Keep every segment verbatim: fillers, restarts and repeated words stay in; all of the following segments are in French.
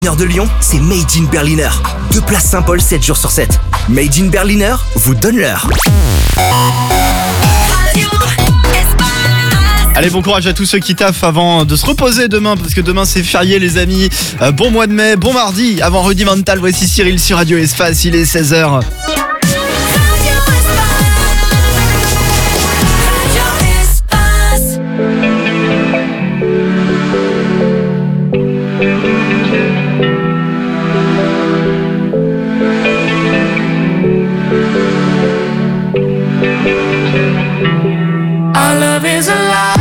de Lyon, c'est Made in Berliner. Deux places Saint-Paul, sept jours sur sept. Made in Berliner vous donne l'heure. Allez, bon courage à tous ceux qui taffent avant de se reposer demain, parce que demain c'est férié les amis. Euh, bon mois de mai, bon mardi. Avant Rudimental, voici Cyril sur Radio Espace, il est seize heures. Our love is alive.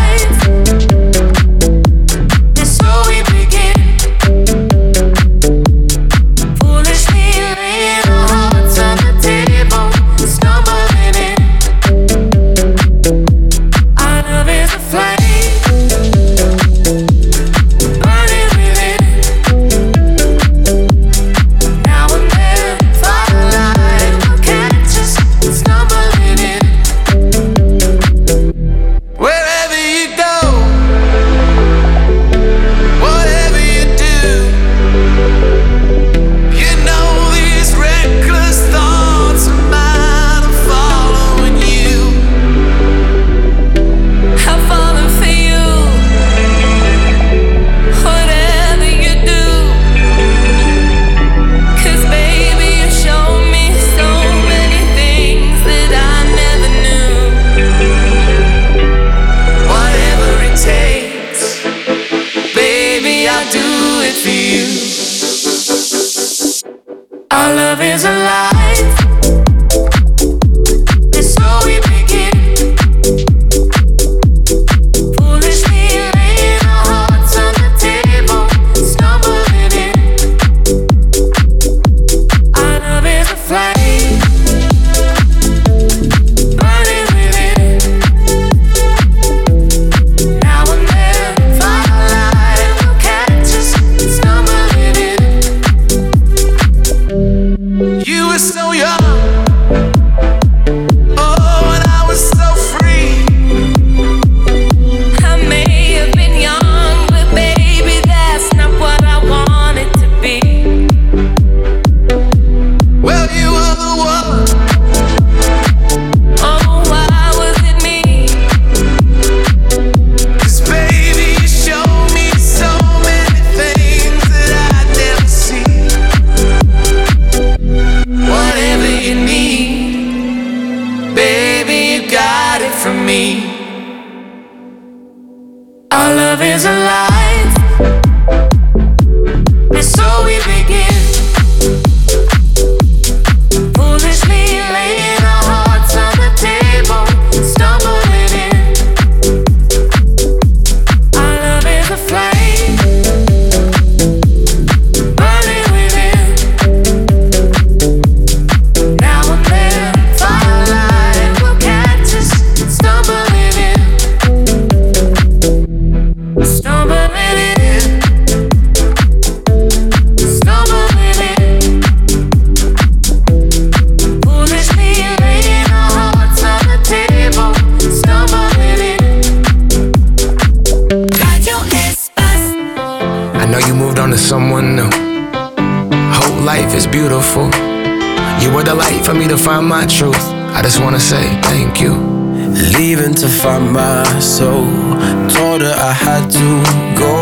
My truth, I just wanna say thank you. Leaving to find my soul, told her I had to go.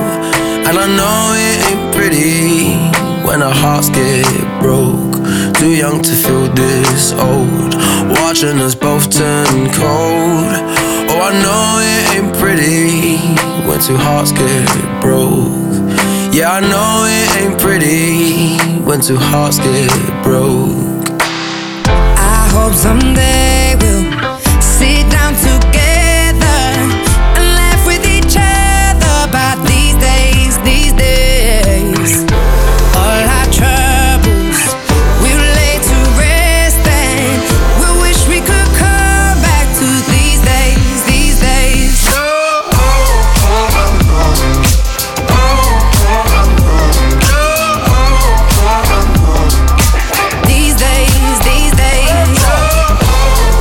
And I know it ain't pretty when our hearts get broke. Too young to feel this old, watching us both turn cold. Oh, I know it ain't pretty when two hearts get broke. Yeah, I know it ain't pretty when two hearts get broke. Hope someday we'll sit down together and laugh with each other about these days, these days. All our troubles we'll lay to rest and we'll wish we could come back to these days, these days. Oh, oh, oh, oh, oh, oh, oh, oh, oh. These days, these days.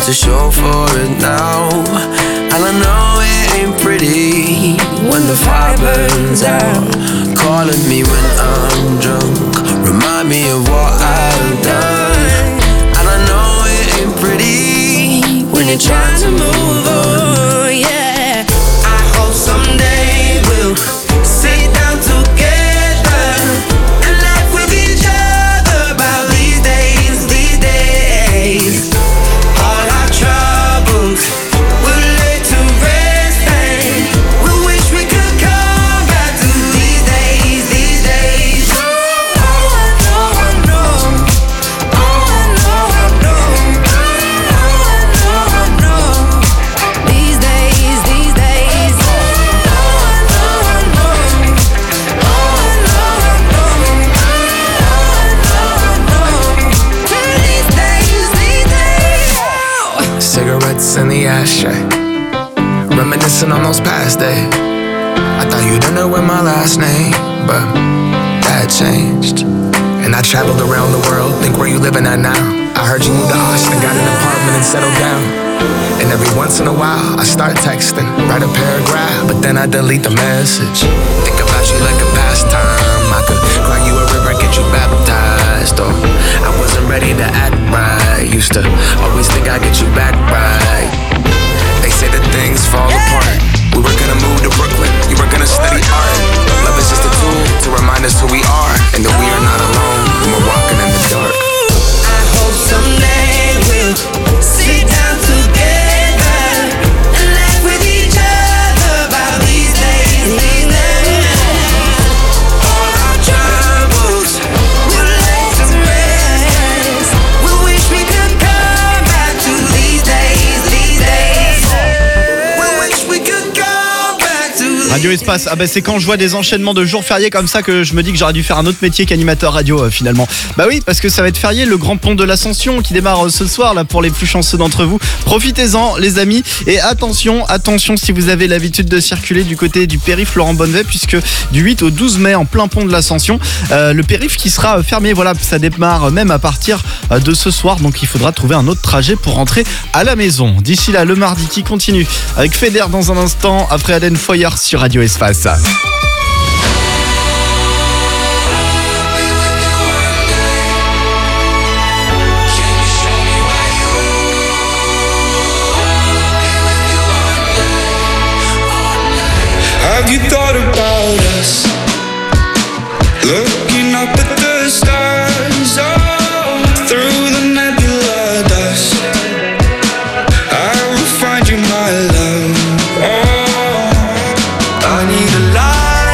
to show for it now. And I know it ain't pretty when the fire burns out. Calling me when I'm drunk, remind me of what I've done. And I know it ain't pretty when you're trying to move on, yeah. I hope someday we'll sit down together and laugh with each other about these days, these days. All our troubles we'll lay to rest and we wish we could come back to these days, these days. Oh, I know, I know. Oh, I know, I know. Oh, I know, I know. These days, these days. Oh, I know, I know. Oh, I know, I know. Oh, I know, I know. These days, these days. Cigarettes in the ashtray, reminiscing on those past days. I thought you'd know with my last name, but that changed. And I traveled around the world, think where you living at now. I heard you moved to Austin, got an apartment and settled down. And every once in a while, I start texting, write a paragraph, but then I delete the message. Think about you like a pastime. I could cry you a river, get you baptized. Or I wasn't ready to act right. Used to always think I'd get you back right. They say that things fall apart. We were gonna move to Brooklyn, you were gonna study art. Love is just a tool to remind us who we are, and that we are not alone when we're walking in the dark. I hope someday we'll sit down together and laugh with each other about these days, these days. All our troubles we'll lay to rest. We wish we could come back to these days, these days. We wish we could come back to these Radio Espace, ah bah c'est quand je vois des enchaînements de jours fériés comme ça que je me dis que j'aurais dû faire un autre métier qu'animateur radio euh, finalement. Bah oui, parce que ça va être férié, le grand pont de l'Ascension qui démarre euh, ce soir là pour les plus chanceux d'entre vous. Profitez-en les amis et attention, attention si vous avez l'habitude de circuler du côté du périph' Laurent Bonnevet, puisque du huit au douze mai en plein pont de l'Ascension, euh, le périph' qui sera fermé, voilà, ça démarre même à partir euh, de ce soir, donc il faudra trouver un autre trajet pour rentrer à la maison. D'ici là, le mardi qui continue avec Feder dans un instant, après Aden Foyer sur Radio Espace. Have you thought about us? Looking up at the stars, oh, through the nebula dust. I will find you, my love. Oh, I need a light.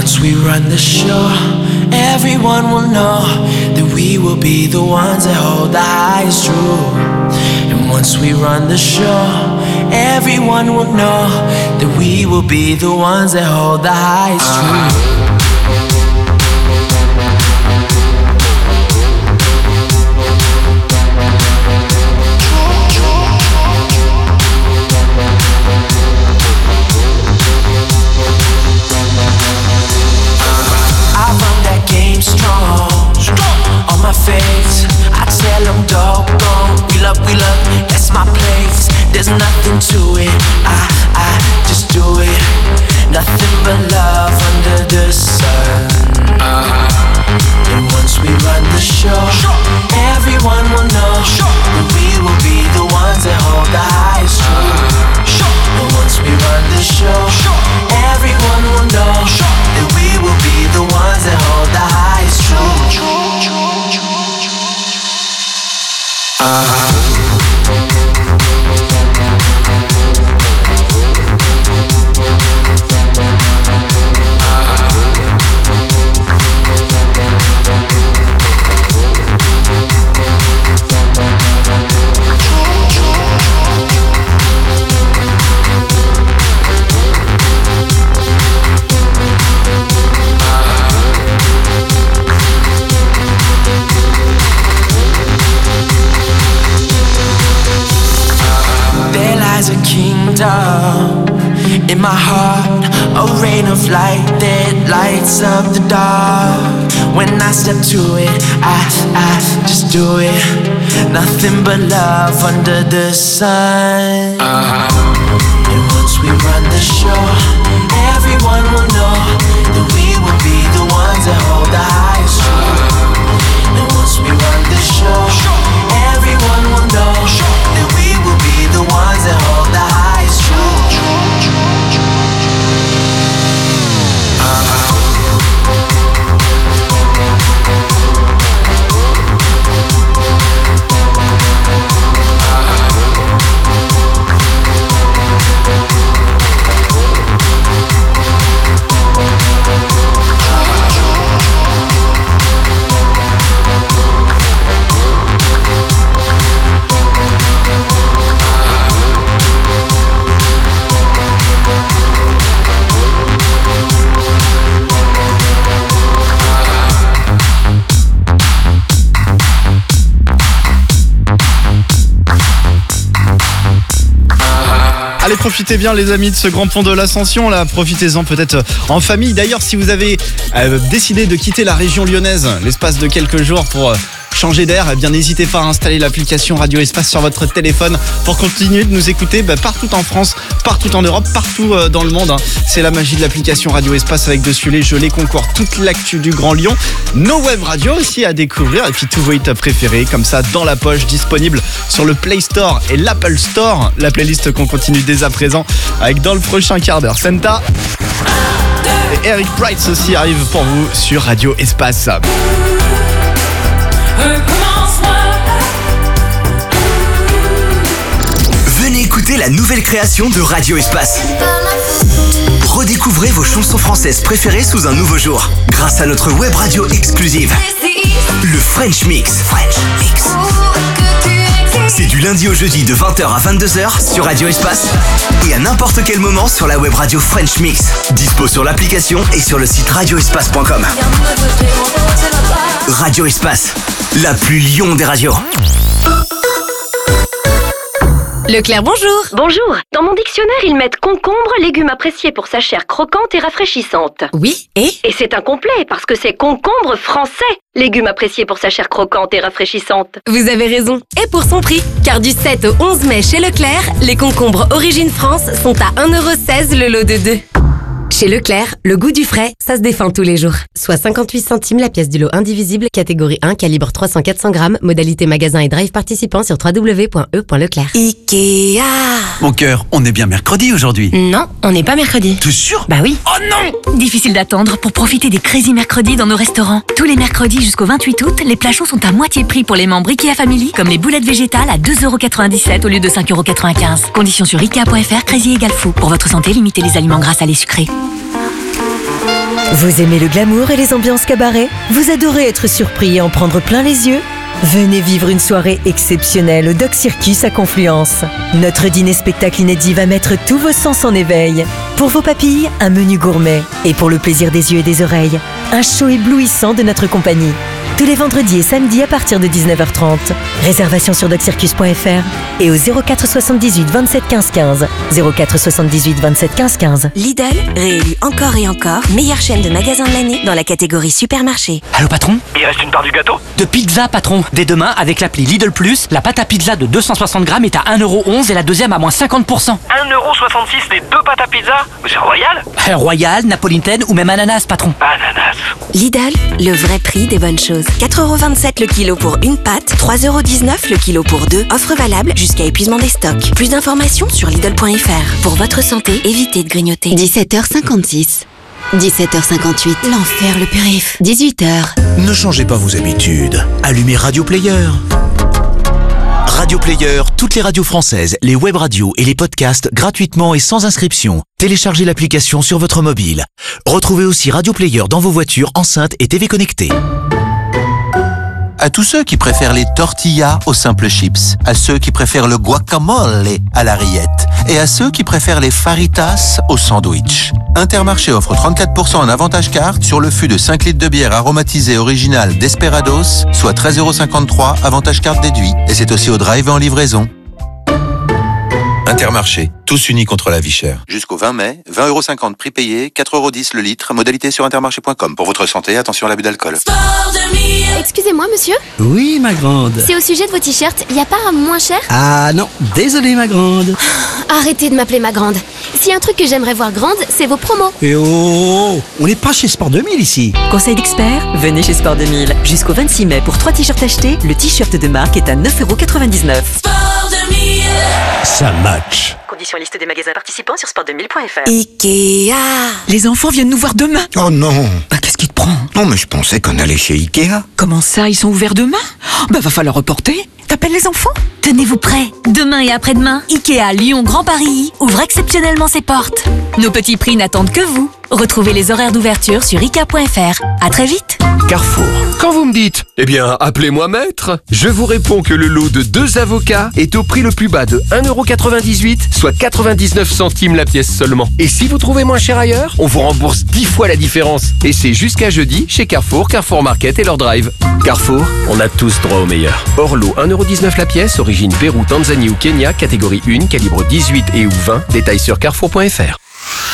once we run the show, everyone will know that we will be the ones that hold the highest truth. And once we run the show, everyone will know that we will be the ones that hold the highest truth. Face, I tell them doggone, wheel up, wheel up, that's my place. There's nothing to it, I, I just do it. Nothing but love under the sun. uh-huh. And once we run the show, everyone will know that we will be the ones that hold the highest truth. And once we run the show, everyone will know that we will be the ones that hold the highest truth. A kingdom in my heart, a rain of light that lights up the dark. When I step to it, I, I just do it. Nothing but love under the sun. uh-huh. And once we run the show, everyone will know that we will be the ones that hold the highest truth. And once we run the show, everyone will know that we will be the ones that hold the highest truth. Allez, profitez bien les amis de ce grand pont de l'Ascension là, profitez-en peut-être en famille. D'ailleurs, si vous avez euh, décidé de quitter la région lyonnaise l'espace de quelques jours pour euh, changer d'air, eh bien n'hésitez pas à installer l'application Radio Espace sur votre téléphone pour continuer de nous écouter bah, partout en France, partout en Europe, partout euh, dans le monde. Hein. C'est la magie de l'application Radio Espace avec dessus les jeux, les concours, toute l'actu du Grand Lyon, nos web radios aussi à découvrir et puis tous vos hits préférés comme ça dans la poche, disponible sur le Play Store et l'Apple Store. La playlist qu'on continue dès à présent avec dans le prochain quart d'heure Senta et Eric Price aussi arrive pour vous sur Radio Espace. Venez écouter la nouvelle création de Radio Espace. Redécouvrez vos chansons françaises préférées sous un nouveau jour, grâce à notre web radio exclusive, le French Mix. French Mix. C'est du lundi au jeudi de vingt heures à vingt-deux heures sur Radio Espace et à n'importe quel moment sur la web radio French Mix. Dispo sur l'application et sur le site radio espace point com. Radio Espace, la plus Lyon des radios. Leclerc, bonjour. Bonjour. Dans mon dictionnaire, ils mettent concombre, légume apprécié pour sa chair croquante et rafraîchissante. Oui, et Et c'est incomplet parce que c'est concombre français, légume apprécié pour sa chair croquante et rafraîchissante. vous avez raison. Et pour son prix, car du sept au onze mai chez Leclerc, les concombres Origine France sont à un euro seize le lot de deux. Chez Leclerc, le goût du frais, ça se défend tous les jours. Soit cinquante-huit centimes la pièce du lot indivisible, catégorie un, calibre trois cents à quatre cents grammes, modalité magasin et drive participant sur w w w point e point leclerc. Ikea. Mon cœur, on est bien mercredi aujourd'hui. Non, on n'est pas mercredi. T'es sûr? Bah oui. Oh non! Difficile d'attendre pour profiter des Crazy Mercredis dans nos restaurants. Tous les mercredis jusqu'au vingt-huit août, les plats chauds sont à moitié prix pour les membres Ikea Family, comme les boulettes végétales à deux euros quatre-vingt-dix-sept au lieu de cinq euros quatre-vingt-quinze. Conditions sur ikea point f r, Crazy égale fou. Pour votre santé, limitez les aliments gras, salés, sucrés. Vous aimez le glamour et les ambiances cabaret? Vous adorez être surpris et en prendre plein les yeux? Venez vivre une soirée exceptionnelle au Doc Circus à Confluence. Notre dîner-spectacle inédit va mettre tous vos sens en éveil. Pour vos papilles, un menu gourmet. Et pour le plaisir des yeux et des oreilles, un show éblouissant de notre compagnie. Tous les vendredis et samedis à partir de dix-neuf heures trente. Réservation sur doc circus point f r et au zéro quatre soixante-dix-huit vingt-sept quinze quinze. zéro quatre soixante-dix-huit vingt-sept quinze quinze. Lidl, réélu encore et encore meilleure chaîne de magasins de l'année dans la catégorie supermarché. Allô patron? Il reste une part du gâteau? De pizza patron. Dès demain, avec l'appli Lidl Plus, la pâte à pizza de deux cent soixante grammes est à un euro onze et la deuxième à moins cinquante pour cent. un euro soixante-six les deux pâtes à pizza? Mais c'est royal? Euh, Royal, napolitaine ou même ananas patron. Ananas. Lidl, le vrai prix des bonnes choses. quatre euros vingt-sept le kilo pour une pâte, trois euros dix-neuf le kilo pour deux. Offre valable jusqu'à épuisement des stocks. Plus d'informations sur Lidl point f r. Pour votre santé, évitez de grignoter. dix-sept heures cinquante-six. dix-sept heures cinquante-huit. L'enfer, le périph. dix-huit heures. Ne changez pas vos habitudes. Allumez Radio Player. Radio Player, toutes les radios françaises, les web radios et les podcasts gratuitement et sans inscription. Téléchargez l'application sur votre mobile. Retrouvez aussi Radio Player dans vos voitures, enceintes et T V connectées. À tous ceux qui préfèrent les tortillas aux simples chips, à ceux qui préfèrent le guacamole à la rillette et à ceux qui préfèrent les faritas au sandwich. Intermarché offre trente-quatre pour cent en avantage carte sur le fût de cinq litres de bière aromatisée originale Desperados, soit treize euros cinquante-trois, avantage carte déduit. Et c'est aussi au drive et en livraison. Intermarché, tous unis contre la vie chère. Jusqu'au vingt mai, vingt euros cinquante prix payé, quatre euros dix le litre, modalité sur intermarché point com. Pour votre santé, attention à l'abus d'alcool. Excusez-moi, monsieur. Oui, ma grande. C'est au sujet de vos t-shirts, y a pas un moins cher? Ah non, désolé, ma grande. Arrêtez de m'appeler ma grande. S'il y a un truc que j'aimerais voir grande, c'est vos promos. Et oh, on n'est pas chez Sport deux mille ici. Conseil d'expert, venez chez Sport deux mille. Jusqu'au vingt-six mai, pour trois t-shirts achetés, le t-shirt de marque est à neuf euros quatre-vingt-dix-neuf. Sport deux mille. Ça match. Conditions et liste des magasins participants sur sport deux mille point f r. Ikea. Les enfants viennent nous voir demain. Oh non. Bah, qu'est-ce qui te prend? Non, mais je pensais qu'on allait chez Ikea. Comment ça, ils sont ouverts demain? Bah, va falloir reporter. T'appelles les enfants? Tenez-vous prêts. Demain et après-demain, Ikea Lyon Grand Paris ouvre exceptionnellement ses portes. Nos petits prix n'attendent que vous. Retrouvez les horaires d'ouverture sur ikea point f r. À très vite. Carrefour. Quand vous me dites, eh bien, appelez-moi maître, je vous réponds que le lot de deux avocats est au prix le plus bas de un euro quatre-vingt-dix-huit, soit quatre-vingt-dix-neuf centimes la pièce seulement. Et si vous trouvez moins cher ailleurs, on vous rembourse dix fois la différence. Et c'est jusqu'à jeudi chez Carrefour, Carrefour Market et leur drive. Carrefour, on a tous droit au meilleur. Hors lot, un euro dix-neuf la pièce, origine Pérou, Tanzanie ou Kenya, catégorie un, calibre dix-huit et ou vingt, détails sur carrefour point f r.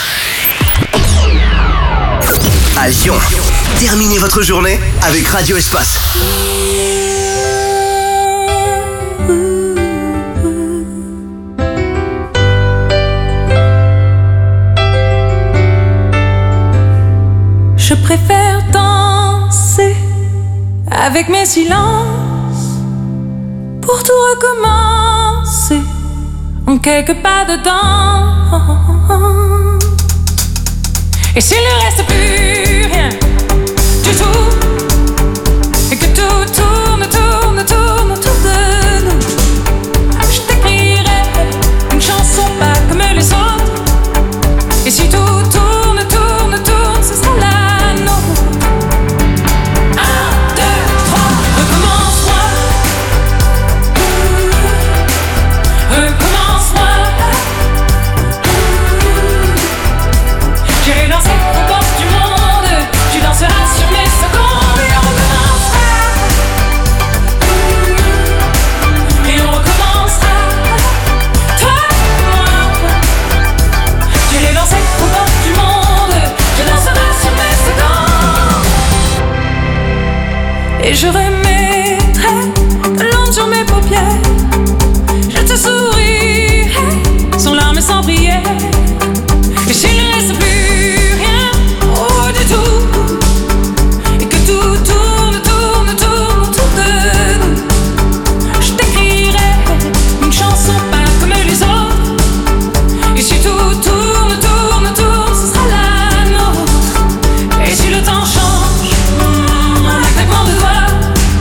À Lyon, terminez votre journée avec Radio Espace. Je préfère danser avec mes silences pour tout recommencer en quelques pas dedans. Et s'il ne reste plus rien du tout, et que tout tourne, tourne, tourne autour de nous, je t'écrirai une chanson pas comme les autres. Et si tout tourne, tourne, tourne, ce sera la nôtre. Un, deux, trois, recommence-moi. Recommence-moi. J'irai danser aux portes du monde. Tu danseras sur mes secondes. Et on recommencera. Et on recommencera. Toi et moi. J'irai danser aux portes du monde. Tu danseras sur mes secondes. Et je remettrai de l'ombre sur mes paupières. Je te sourirai sans larmes et sans prière. Et s'il ne reste plus rien, oh du tout, et que tout tourne, tourne, tourne autour de nous, je t'écrirai une chanson pas comme les autres. Et si tout tourne, tourne, tourne, ce sera la nôtre. Et si le temps change, en un claquement de doigts,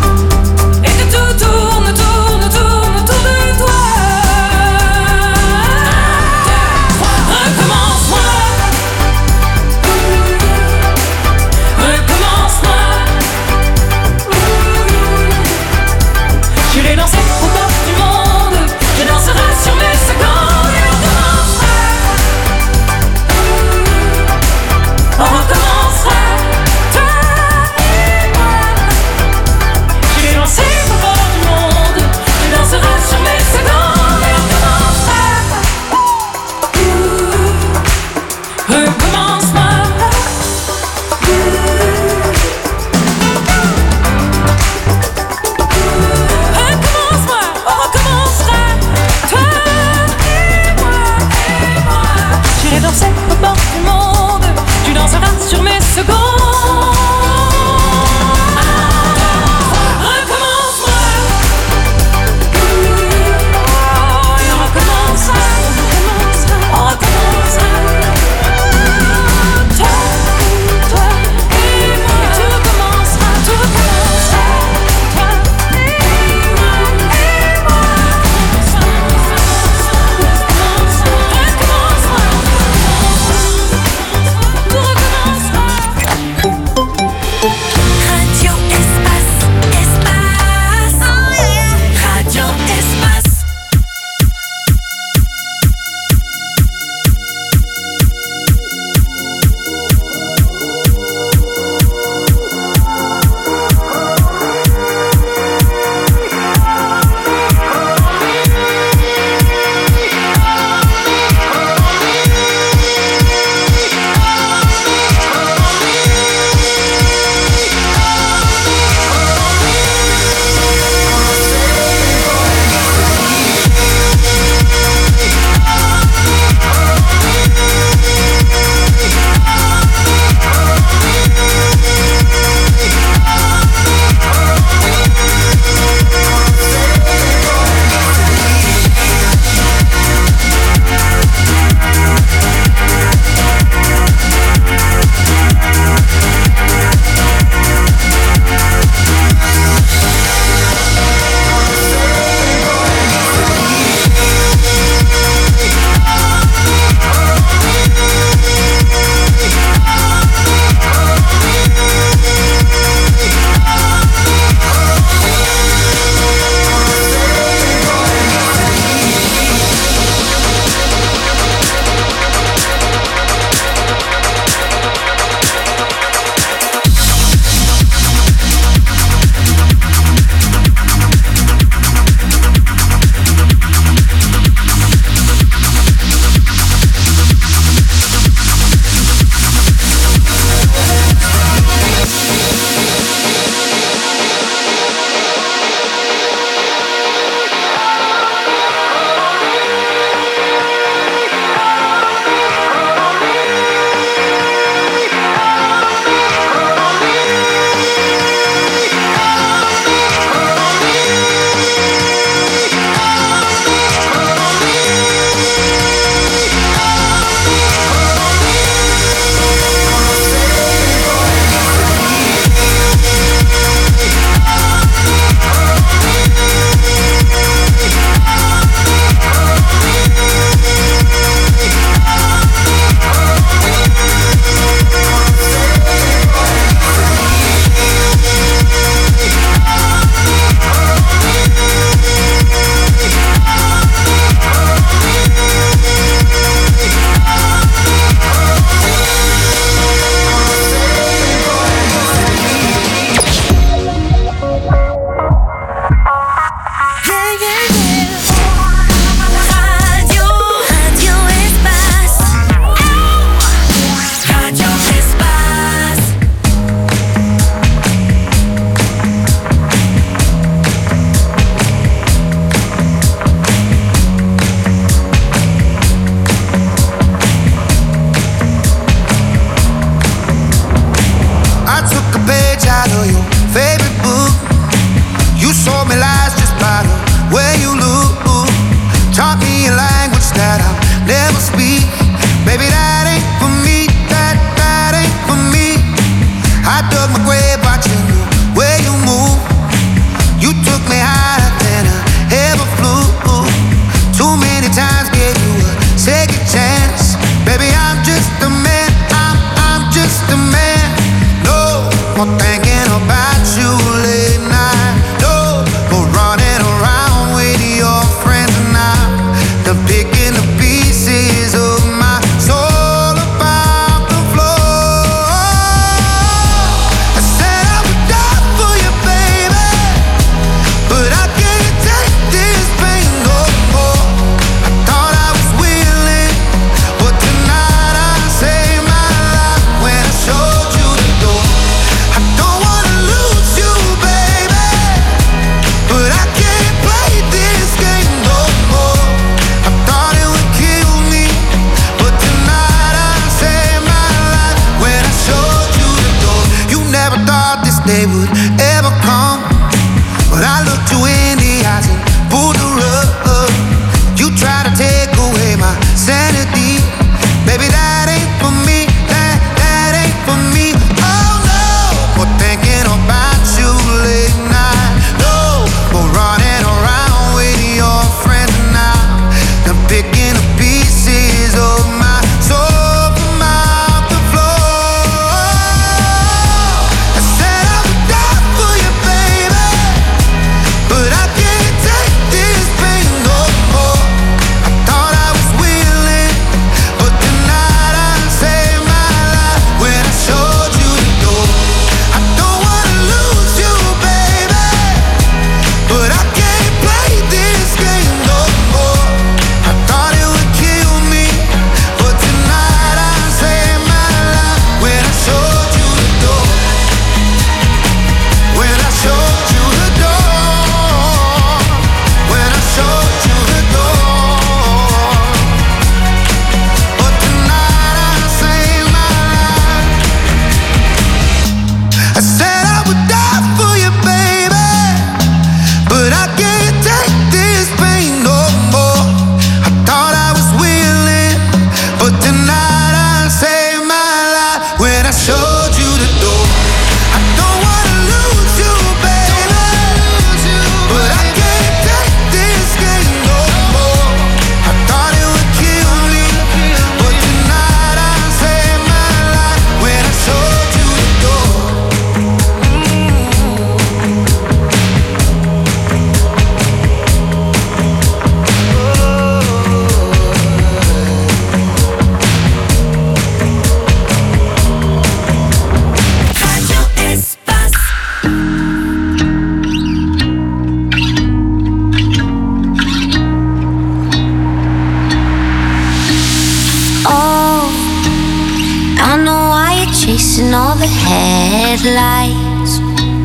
headlights.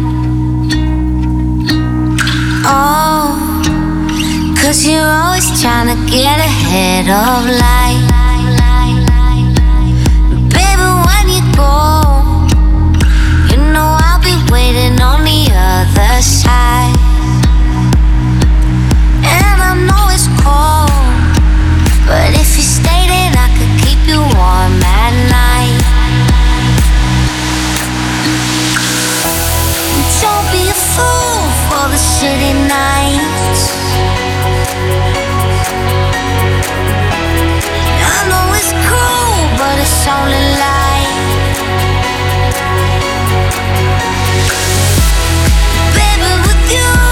Oh, cause you're always trying to get ahead of life. Baby, when you go, you know I'll be waiting on the other side. And I know it's cold, but if you stay then I could keep you warm at night. Don't be a fool for the city nights. I know it's cool, but it's only light. Baby, with you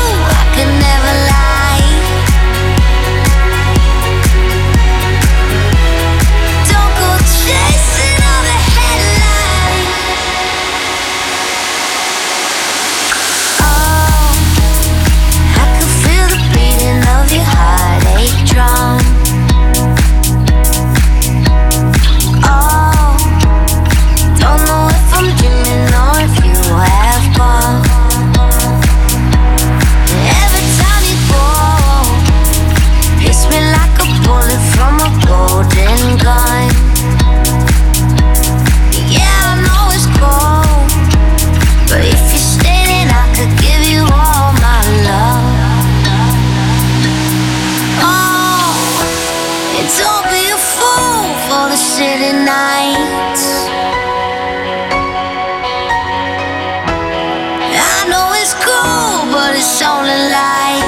nights. I know it's cool, but it's only light.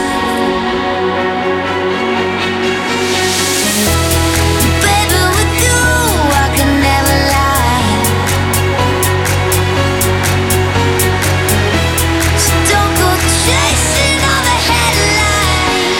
Baby, with you, I can never lie. So don't go chasing all the headlines.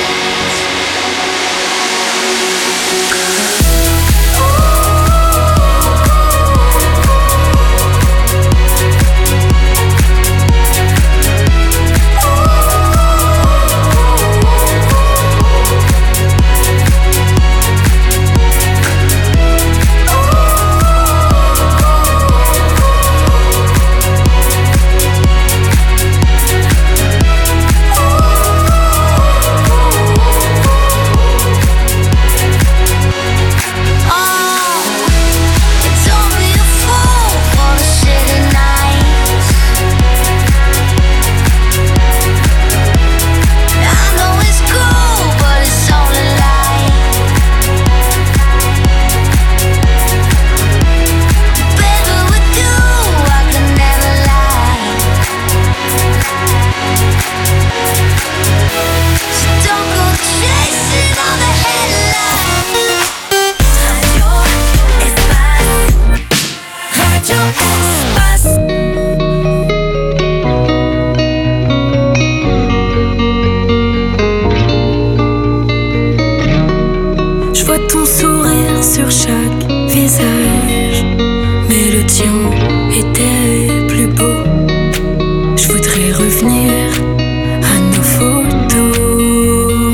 Je vois ton sourire sur chaque visage, mais le tien était plus beau. Je voudrais revenir à nos photos.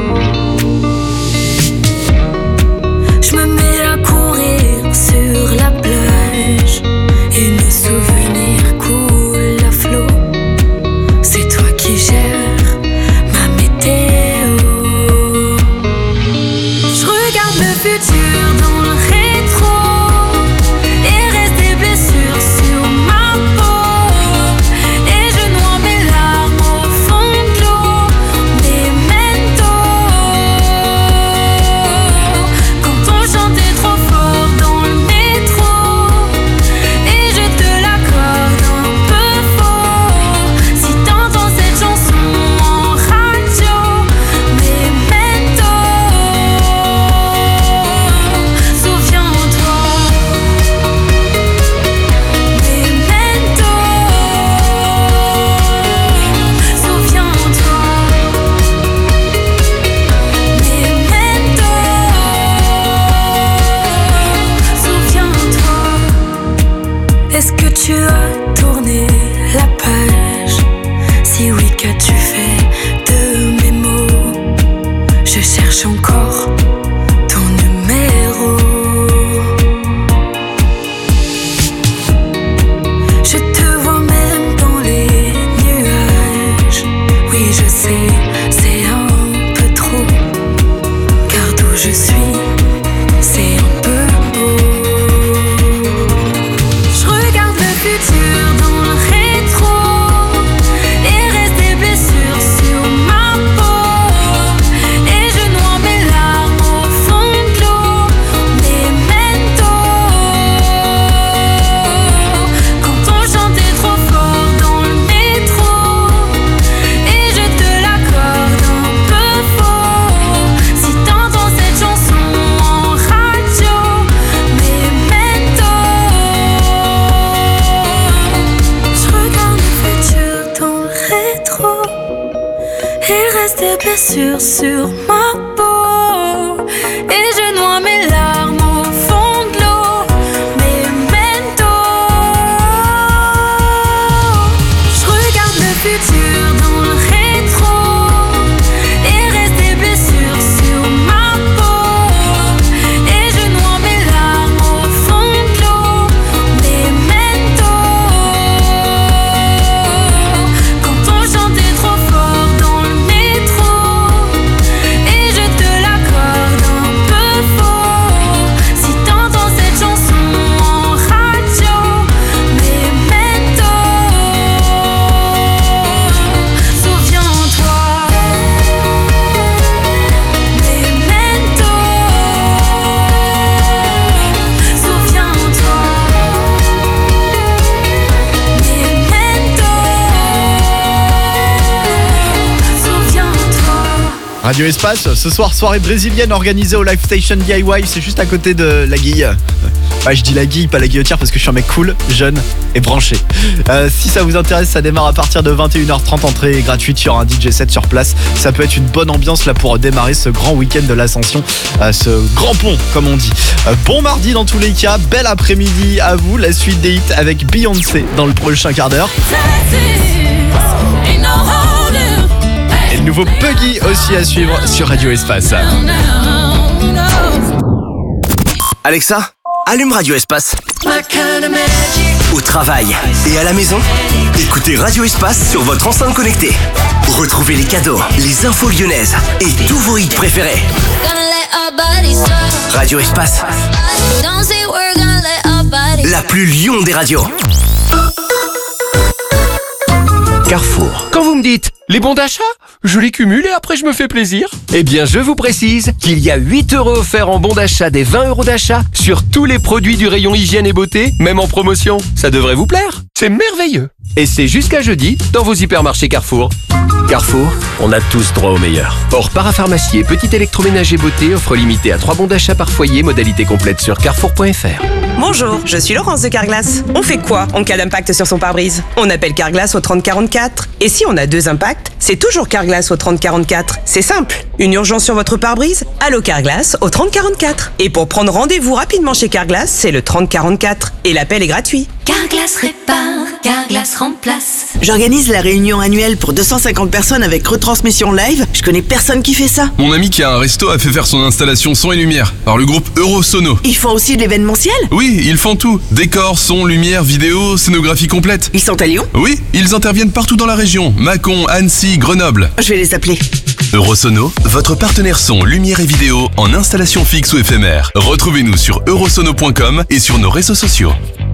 Je me mets à courir sur la plage et nos souvenirs coulent à flot. C'est toi qui gères ma météo. Je regarde le futur dans le rétro et reste des blessures sur ma peau. Et je noie mes larmes au fond de l'eau. Memento. Quand on chantait trop fort dans le métro et je te l'accorde un peu faux. Si t'entends cette chanson en radio, Memento. Souviens-toi, Memento. Souviens-toi, Memento. Souviens-toi. Est-ce que tu as tourné la page? Si oui, qu'as-tu fait de mes mots? Je cherche encore ton numéro. Je te vois même dans les nuages. Oui, je sais, c'est un peu trop. Car d'où je suis, c'est un peu beau. Je regarde le futur dans le rétro et reste des blessures sur ma peau. Et je noie mes larmes au fond de l'eau. Memento. Quand on chantait trop fort dans le métro et je te l'accorde un peu faux. Si t'entends cette chanson en radio, Memento. Je regarde le futur dans le rétro et reste des blessures sur ma peau. Et je noie mes larmes au fond de l'eau. Memento. Je regarde le futur dans le rétro et reste des blessures sur ma peau. Et je noie mes larmes au fond de l'eau. Memento. Quand on chantait trop fort dans le métro Radio Espace, ce soir, soirée brésilienne organisée au Live Station D I Y, c'est juste à côté de la Guille. Ouais, je dis la Guille, pas la Guillotière parce que je suis un mec cool, jeune et branché. Euh, si ça vous intéresse, ça démarre à partir de vingt et une heures trente, entrée gratuite, il y aura un D J set sur place. Ça peut être une bonne ambiance là pour démarrer ce grand week-end de l'Ascension, euh, ce grand pont comme on dit. Euh, bon mardi dans tous les cas, bel après-midi à vous, la suite des hits avec Beyoncé dans le prochain quart d'heure. Et le nouveau Puggy aussi à suivre sur Radio Espace. Alexa, allume Radio Espace. Au travail et à la maison, écoutez Radio Espace sur votre enceinte connectée. Retrouvez les cadeaux, les infos lyonnaises et tous vos hits préférés. Radio Espace, la plus Lyon des radios. Carrefour. Quand vous me dites les bons d'achat, je les cumule et après je me fais plaisir. Eh bien, je vous précise qu'il y a huit euros offerts en bons d'achat des vingt euros d'achat sur tous les produits du rayon hygiène et beauté, même en promotion. Ça devrait vous plaire. C'est merveilleux. Et c'est jusqu'à jeudi dans vos hypermarchés Carrefour. Carrefour, on a tous droit au meilleur. Hors parapharmacie et petit électroménager beauté, offre limitée à trois bons d'achat par foyer, modalité complète sur carrefour point f r. Bonjour, je suis Laurence de Carglass. On fait quoi en cas d'impact sur son pare-brise? On appelle Carglass au trente quarante-quatre. Et si on a deux impacts, c'est toujours Carglass au trente quarante-quatre. C'est simple. Une urgence sur votre pare-brise? Allô Carglass au trente quarante-quatre. Et pour prendre rendez-vous rapidement chez Carglass, c'est le trente quarante-quatre. Et l'appel est gratuit. Carglass répare, Carglass remplace. J'organise la réunion annuelle pour deux cent cinquante personnes avec retransmission live. Je connais personne qui fait ça. Mon ami qui a un resto a fait faire son installation son et lumière par le groupe Eurosono. Ils font aussi de l'événementiel? Oui, ils font tout. Décor, son, lumière, vidéo, scénographie complète. Ils sont à Lyon? Oui, ils interviennent partout dans la région. Mâcon, Annecy, Grenoble. Je vais les appeler. Eurosono, votre partenaire son, lumière et vidéo en installation fixe ou éphémère. Retrouvez-nous sur eurosono point com et sur nos réseaux sociaux.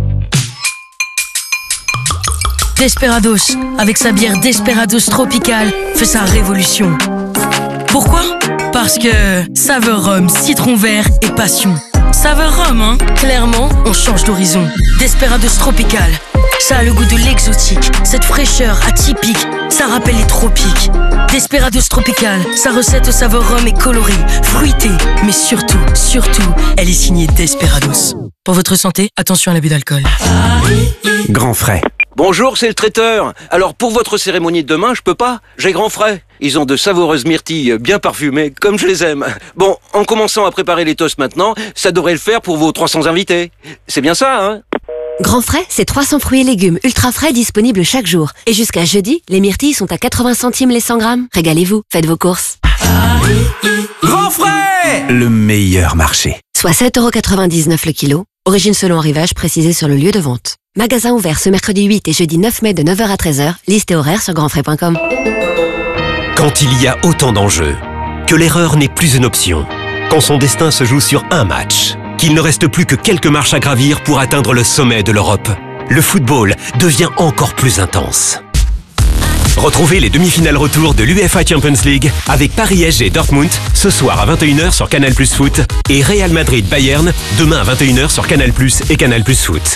Desperados, avec sa bière Desperados Tropical, fait sa révolution. Pourquoi? Parce que saveur rhum, citron vert et passion. Saveur rhum, hein? Clairement, on change d'horizon. Desperados Tropical, ça a le goût de l'exotique, cette fraîcheur atypique, ça rappelle les tropiques. Desperados Tropical, sa recette au saveur rhum est colorée, fruitée, mais surtout, surtout, elle est signée Desperados. Pour votre santé, attention à l'abus d'alcool. Grand frais. Bonjour, c'est le traiteur. Alors pour votre cérémonie de demain, je peux pas. J'ai grand frais. Ils ont de savoureuses myrtilles bien parfumées, comme je les aime. Bon, en commençant à préparer les toasts maintenant, ça devrait le faire pour vos trois cents invités. C'est bien ça, hein? Grand frais, c'est trois cents fruits et légumes ultra frais disponibles chaque jour. Et jusqu'à jeudi, les myrtilles sont à quatre-vingts centimes les cent grammes. Régalez-vous, faites vos courses. Grand frais! Le meilleur marché. Soit sept euros quatre-vingt-dix-neuf le kilo. Origine selon arrivage précisé sur le lieu de vente. Magasin ouvert ce mercredi huit et jeudi neuf mai de neuf heures à treize heures. Liste et horaire sur grand frais point com. Quand il y a autant d'enjeux, que l'erreur n'est plus une option, quand son destin se joue sur un match, qu'il ne reste plus que quelques marches à gravir pour atteindre le sommet de l'Europe, le football devient encore plus intense. Retrouvez les demi-finales retour de l'UEFA Champions League avec Paris S G Dortmund ce soir à vingt et une heures sur Canal plus Foot et Real Madrid Bayern demain à vingt et une heures sur Canal plus et Canal plus Foot.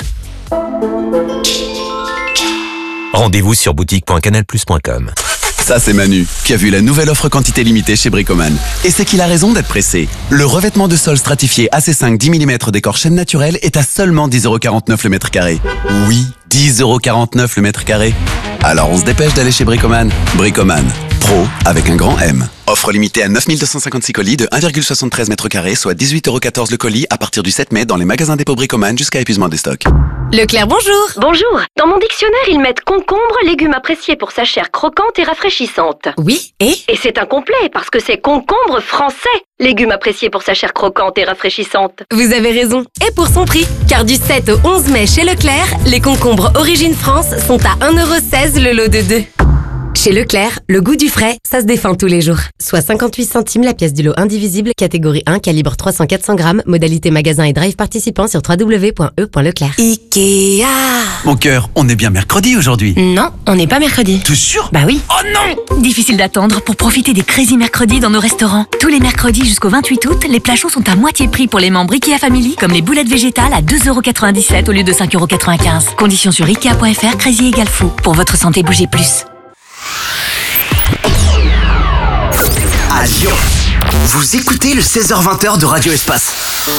Rendez-vous sur boutique point canal plus point com. Ça, c'est Manu, qui a vu la nouvelle offre quantité limitée chez Bricoman. Et c'est qu'il a raison d'être pressé. Le revêtement de sol stratifié A C cinq dix millimètres décor chaîne naturelle est à seulement dix euros quarante-neuf le mètre carré. Oui, dix euros quarante-neuf le mètre carré. Alors on se dépêche d'aller chez Bricoman. Bricoman, pro avec un grand M. Offre limitée à neuf mille deux cent cinquante-six colis de un virgule soixante-treize mètres carrés, soit dix-huit euros quatorze le colis à partir du sept mai dans les magasins dépôt Bricoman jusqu'à épuisement des stocks. Leclerc, bonjour. Bonjour. Dans mon dictionnaire, ils mettent concombre, légume apprécié pour sa chair croquante et rafraîchissante. Oui, et Et c'est incomplet parce que c'est concombre français, légume apprécié pour sa chair croquante et rafraîchissante. Vous avez raison. Et pour son prix, car du sept au onze mai chez Leclerc, les concombres Origine France sont à un euro seize le lot de deux. Chez Leclerc, le goût du frais, ça se défend tous les jours. Soit cinquante-huit centimes la pièce du lot indivisible, catégorie un, calibre trois cents à quatre cents grammes, modalité magasin et drive participant sur w w w point e point leclerc. Ikea. Mon cœur, on est bien mercredi aujourd'hui. Non, on n'est pas mercredi. T'es sûr? Bah oui. Oh non! Difficile d'attendre pour profiter des Crazy Mercredis dans nos restaurants. Tous les mercredis jusqu'au vingt-huit août, les plats chauds sont à moitié prix pour les membres Ikea Family, comme les boulettes végétales à deux euros quatre-vingt-dix-sept au lieu de cinq euros quatre-vingt-quinze. Conditions sur ikea point f r, Crazy égale fou. Pour votre santé, bougez plus. À à Lyon. Vous écoutez le seize heures vingt de Radio Espace.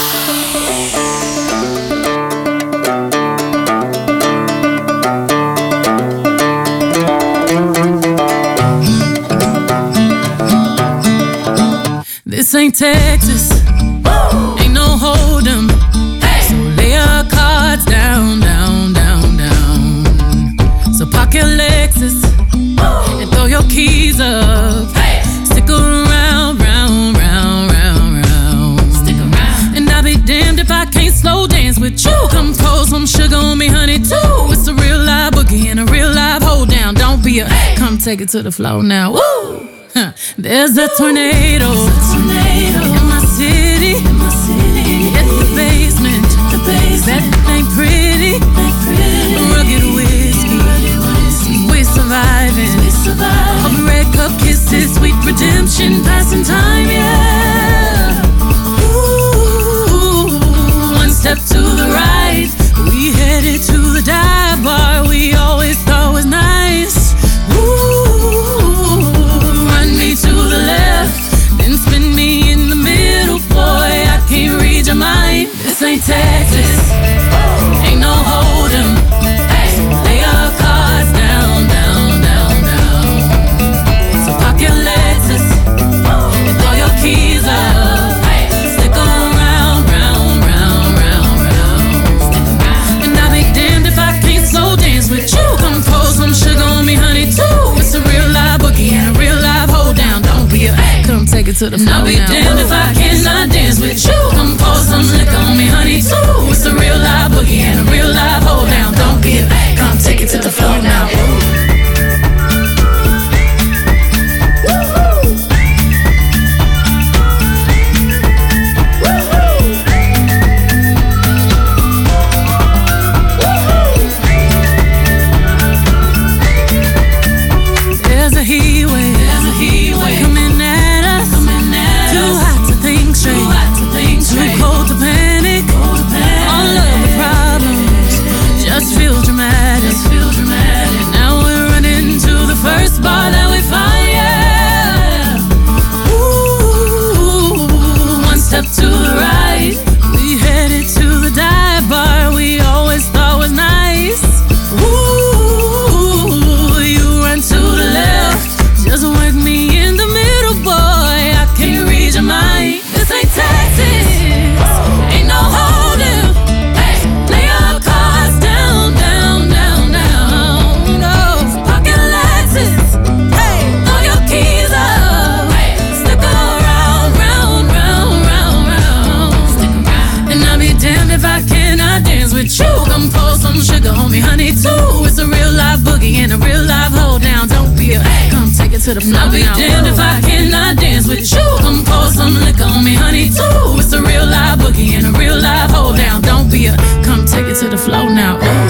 This ain't Texas, ain't no hold'em. So lay your cards down, down, down, down. So park your Lexus and throw your keys up. Stick around, round, round, round, round. Stick around. And I'll be damned if I can't slow dance with you. Come pour some sugar on me, honey, too. It's a real live boogie and a real live hold down. Don't be a, come take it to the floor now. Woo! There's a tornado, There's a tornado in my city, in my city. At the basement, the basement. That ain't pretty, ain't pretty. Rugged whiskey, rugged whiskey. We're surviving, we surviving. Of red cup kisses, sweet redemption, passing time, yeah. Ooh, one step to the right, we headed to the dive bar we always thought was nice. Ooh, to the left, then spin me in the middle, boy, I can't read your mind. This ain't Texas, ain't no hold'em. Lay your cards down, down, down, down. So park your Lexus and throw your keys up. Stick around, round, round, round, round. And I'll be damned if I can't slow dance with you. Come pour some sugar on me, honey, too. It's a real live boogie and a real live hold down. Don't be a, come take it to the floor. I'll be damned if I cannot dance with you. Come pour some liquor on me, honey, too. It's a real live boogie and a real live hold down. Don't be a, come take it to the floor now. Bar that we find, yeah. Ooh, one step to the right, we headed to the dive bar we always thought was nice. Ooh, you run to the left, just work me in the middle, boy, I can't read your mind. This ain't Texas, ain't no hold'em. Lay your cards down, down, down, down. No, pocket Lexus. If I cannot dance with you, come pour some sugar on me, honey, too. It's a real live boogie and a real live hold down. Don't be a, come take it to the floor. I'll be damned if I cannot dance with you. Come pour some liquor on me, honey, too. It's a real live boogie and a real live hold down. Don't be a, come take it to the floor now. Ooh.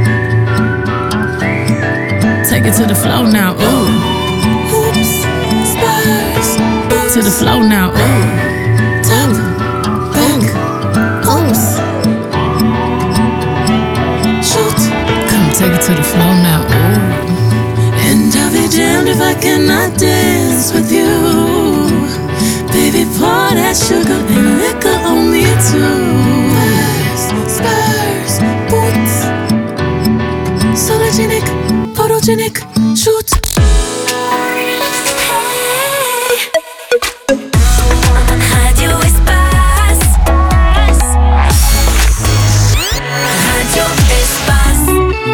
Take it to the floor now. Ooh. Hoops, spurs, to the floor now. Ooh. Top, back, hoops. Take it to the floor now, ooh. And I'll be damned if I cannot dance with you. Baby, pour that sugar and liquor on me too. Spurs, boots, sologenic, photogenic, shoot. Radio Espace. Radio Espace.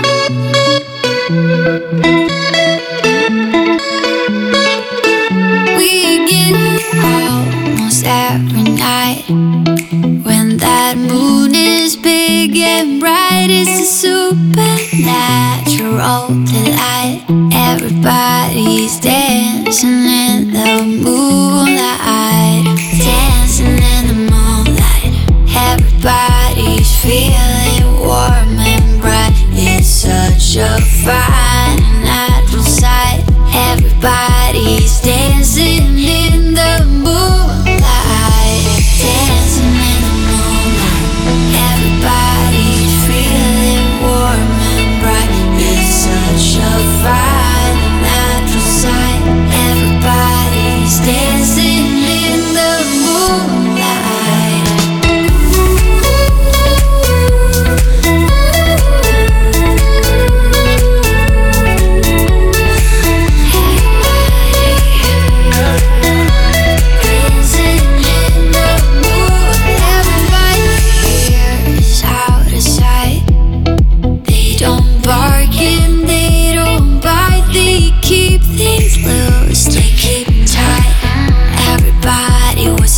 We get almost every night when that moon is big and bright. It's a supernatural delight. Everybody's dancing in the moonlight, dancing in the moonlight. Everybody's feeling warm and bright. It's such a fine and natural sight. Everybody's dancing in the moonlight, dancing in the moonlight. Everybody's feeling warm and bright. It's such a fine and natural sight. Everybody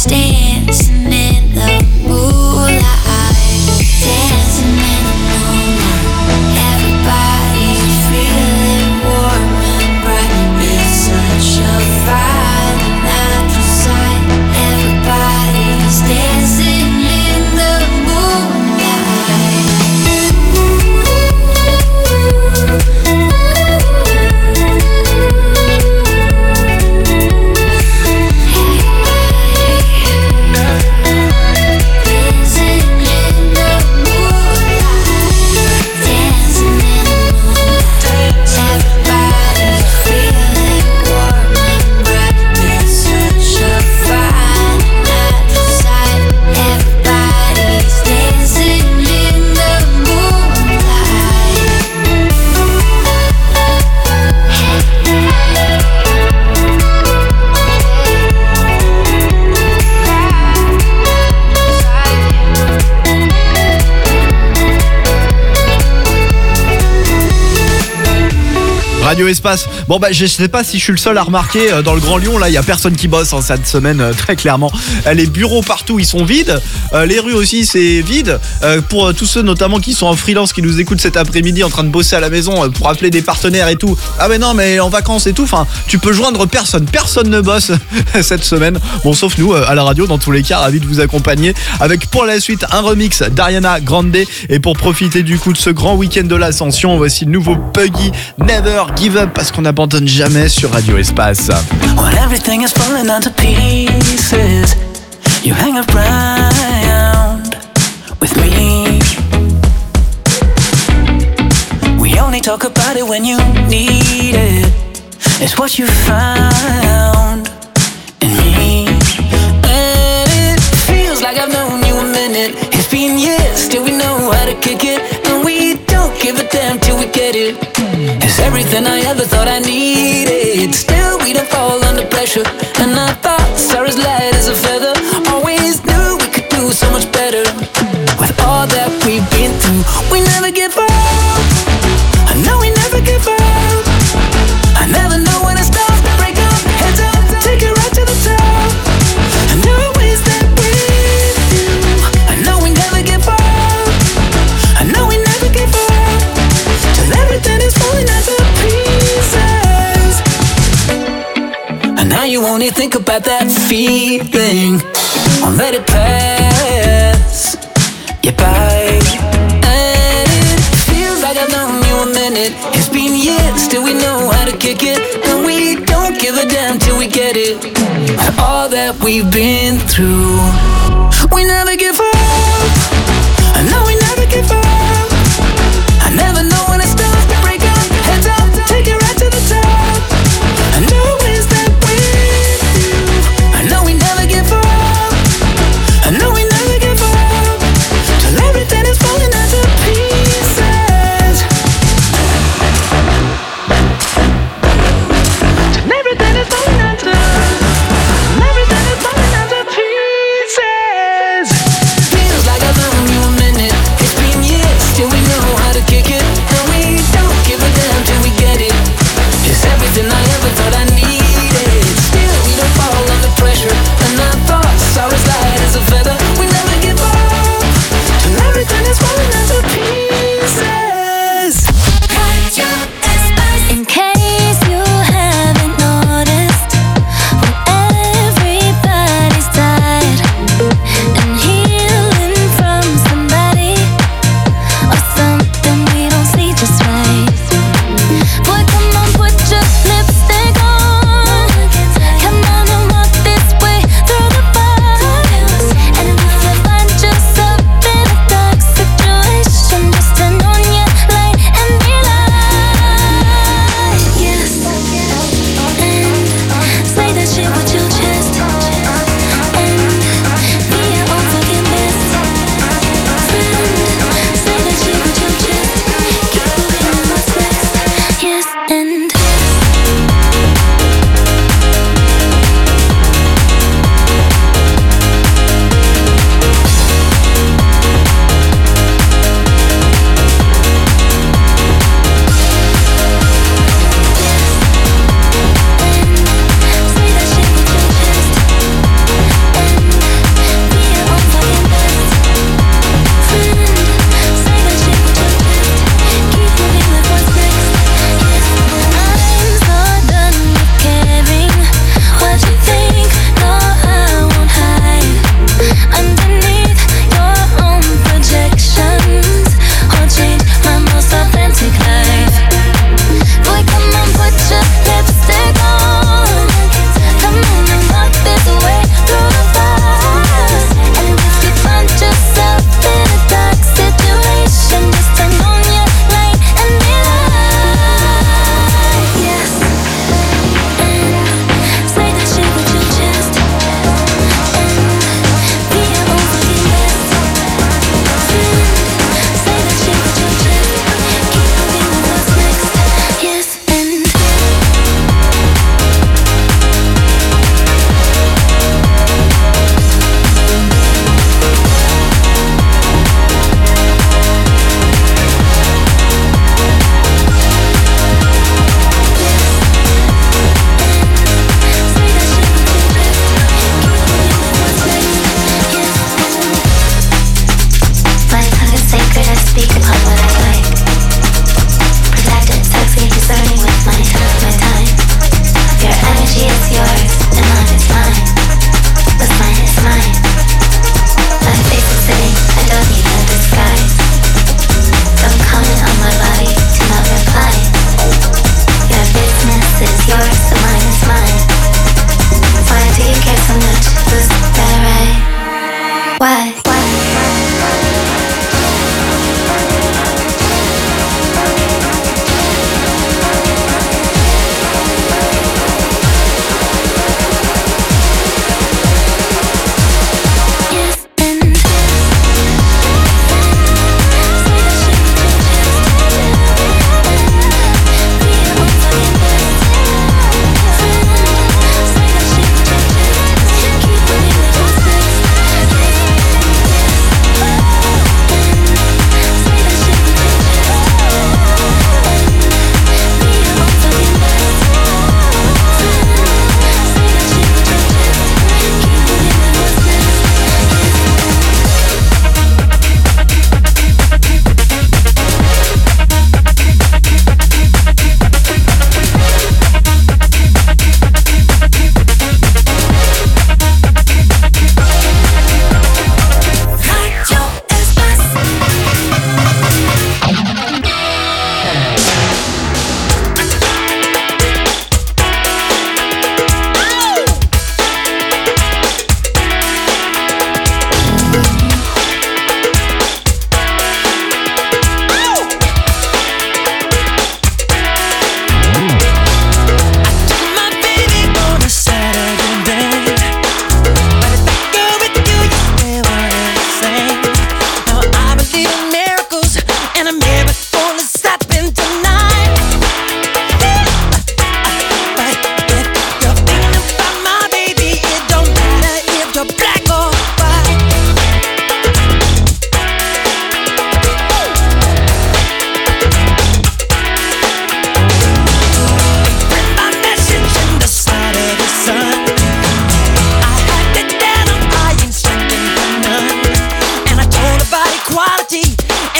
dancing in the moonlight, dancing in the moonlight. Everybody's feeling warm and bright. It's such a fine natural sight. Everybody's dancing in the Radio Espace. Bon bah je sais pas si je suis le seul à remarquer euh, dans le Grand Lyon, là il y a personne qui bosse en cette semaine, euh, très clairement. Euh, les bureaux partout ils sont vides, euh, les rues aussi c'est vide. Euh, pour euh, tous ceux notamment qui sont en freelance, qui nous écoutent cet après-midi en train de bosser à la maison euh, pour appeler des partenaires et tout. Ah mais non mais en vacances et tout, enfin tu peux joindre personne, personne ne bosse cette semaine. Bon sauf nous euh, à la radio, dans tous les cas, ravi de vous accompagner avec pour la suite un remix d'Ariana Grande. Et pour profiter du coup de ce grand week-end de l'Ascension, voici le nouveau Puggy, Never Give Up, parce qu'on n'abandonne jamais sur Radio Espace. When everything is falling into pieces, you hang around with me. We only talk about it when you need it. It's what you found in me. And it feels like I've known you a minute. It's been years, still we know how to kick it. And we don't give a damn till we get it. It's everything I ever thought I needed. Still we don't fall under pressure. And I thought Sarah's light as a feather. Always knew we could do so much better. With all that we've been through, we never give up. I know we never give up. I never know when it starts to break up. Heads up, take it right to the top. And always that with you. I know we never give up. I know we never give up. Till everything is falling out to pieces. And now you only think about that feeling. Won't let it pass you by. And it feels like I've known you a minute. It's been years, still we know how to kick it. And we don't give a damn till we get it. All that we've been through, we never give up. I know we never give up. I never know when it starts to break up. Heads up, take it right to the top. I know it's that with you. I know we never give up. I know we never give up. Till everything is falling out to pieces. Till everything is falling out to. Till everything is falling out to pieces.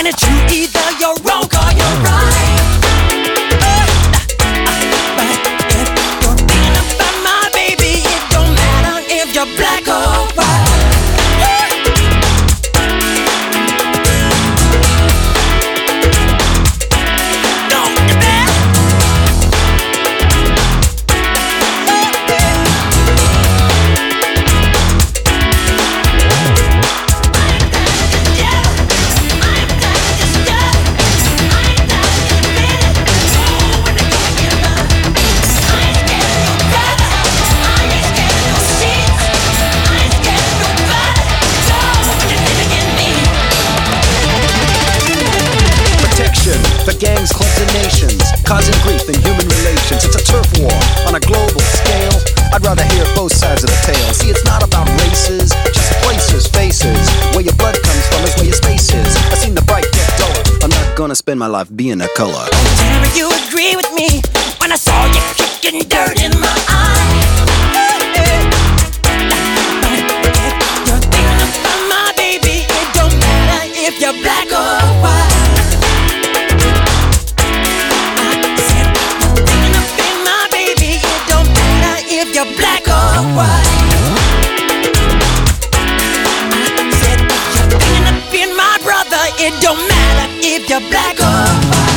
When it's you, either you're wrong or you're right. But if you're thinking about my baby, it don't matter if you're black or white. For gangs, clubs, and nations, causing grief in human relations. It's a turf war on a global scale. I'd rather hear both sides of the tale. See, it's not about races, just places, faces. Where your blood comes from is where your space is. I've seen the bright get duller. I'm not gonna spend my life being a color. Tell me you agree with me when I saw you kicking dirt in my eye. If you're thinking about my baby, it don't matter if you're black or white. If you're black or white, I said if you're thinking of being my brother, it don't matter if you're black or white.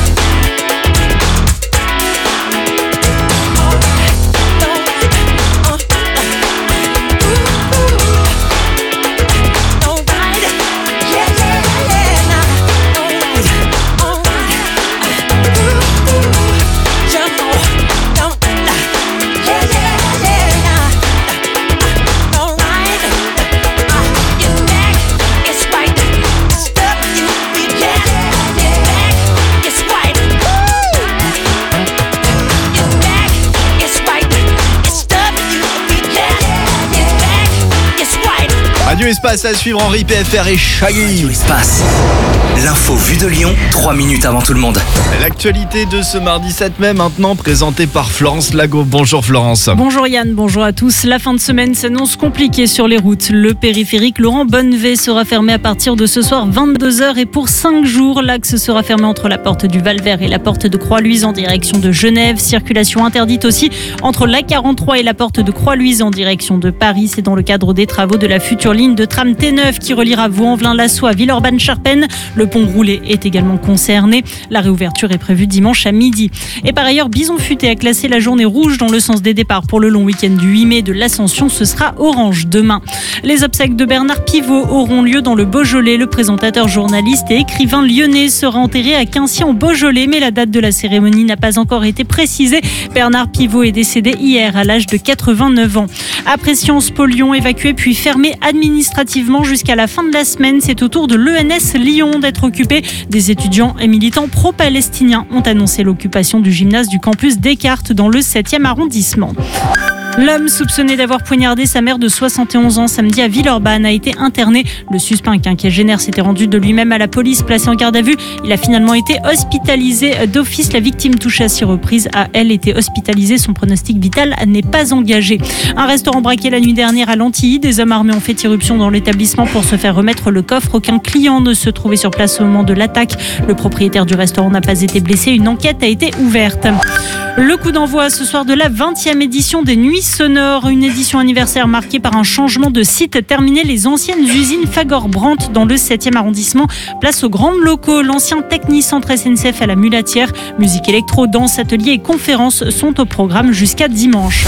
Radio Espace à suivre, Henri P F R et Shaggy. Radio Espace, l'info vue de Lyon, trois minutes avant tout le monde. L'actualité de ce mardi sept mai maintenant présentée par Florence Lago. Bonjour Florence. Bonjour Yann, bonjour à tous. La fin de semaine s'annonce compliquée sur les routes. Le périphérique Laurent Bonnevet sera fermé à partir de ce soir vingt-deux heures et pour cinq jours. L'axe sera fermé entre la porte du Val-Vert et la porte de Croix-Luise en direction de Genève. Circulation interdite aussi entre l'A quarante-trois et la porte de Croix-Luise en direction de Paris. C'est dans le cadre des travaux de la future ligne de tram T neuf qui reliera Vaux-en-Velin-la-Soie à Villeurbanne-Charpennes. Le pont Roulet est également concerné. La réouverture est prévue dimanche à midi. Et par ailleurs, Bison Futé a classé la journée rouge dans le sens des départs pour le long week-end du huit mai de l'Ascension. Ce sera orange demain. Les obsèques de Bernard Pivot auront lieu dans le Beaujolais. Le présentateur, journaliste et écrivain lyonnais sera enterré à Quincy en Beaujolais, mais la date de la cérémonie n'a pas encore été précisée. Bernard Pivot est décédé hier à l'âge de quatre-vingt-neuf ans. Après Sciences Po Lyon, évacué puis fermé administrativement jusqu'à la fin de la semaine, c'est au tour de l'E N S Lyon d'être occupé. Des étudiants et militants pro-palestiniens ont annoncé l'occupation du gymnase du campus Descartes dans le septième arrondissement. L'homme soupçonné d'avoir poignardé sa mère de soixante et onze ans samedi à Villeurbanne a été interné. Le suspect, un quinquagénaire, s'était rendu de lui-même à la police, placé en garde à vue. Il a finalement été hospitalisé d'office. La victime, touchée à six reprises, a elle été hospitalisée. Son pronostic vital n'est pas engagé. Un restaurant braqué la nuit dernière à Lantilly. Des hommes armés ont fait irruption dans l'établissement pour se faire remettre le coffre. Aucun client ne se trouvait sur place au moment de l'attaque. Le propriétaire du restaurant n'a pas été blessé. Une enquête a été ouverte. Le coup d'envoi ce soir de la vingtième édition des Nuits Sonores, une édition anniversaire marquée par un changement de site. Terminé les anciennes usines Fagor-Brandt dans le septième arrondissement. Place aux grands locaux, l'ancien Technicentre S N C F à la Mulatière. Musique électro, danse, ateliers et conférences sont au programme jusqu'à dimanche.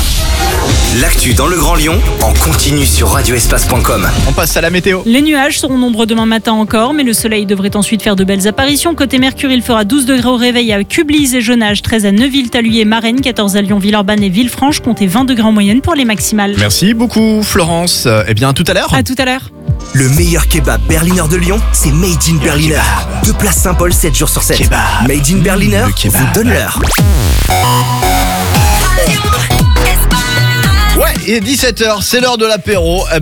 L'actu dans le Grand Lyon en continu sur radio espace point com. On passe à la météo. Les nuages seront nombreux demain matin encore, mais le soleil devrait ensuite faire de belles apparitions. Côté Mercure, il fera douze degrés au réveil à Cublis et Jonage, treize à Neuville, Taluy et Marennes, quatorze à Lyon, Villeurbanne et Villefranche, comptez vingt degrés en moyenne pour les maximales. Merci beaucoup Florence. Eh bien à tout à l'heure. À tout à l'heure. Le meilleur kebab berliner de Lyon, c'est Made in Berliner. Deux places Saint-Paul, sept jours sur sept. Kebab. Made in Berliner, kebab. vous donne l'heure. Ouais, il est dix-sept heures, c'est l'heure de l'apéro.